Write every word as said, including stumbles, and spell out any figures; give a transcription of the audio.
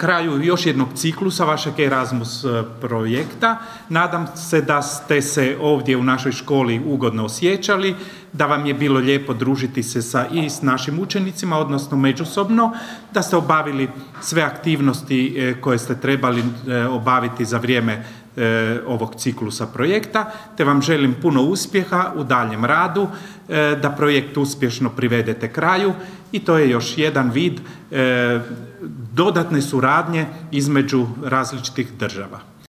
kraju još jednog ciklusa vašeg Erasmus projekta. Nadam se da ste se ovdje u našoj školi ugodno osjećali, da vam je bilo lijepo družiti se sa, i s našim učenicima, odnosno međusobno, da ste obavili sve aktivnosti koje ste trebali obaviti za vrijeme ovog ciklusa projekta, te vam želim puno uspjeha u daljem radu, da projekt uspješno privedete kraju i to je još jedan vid dodatne suradnje između različitih država.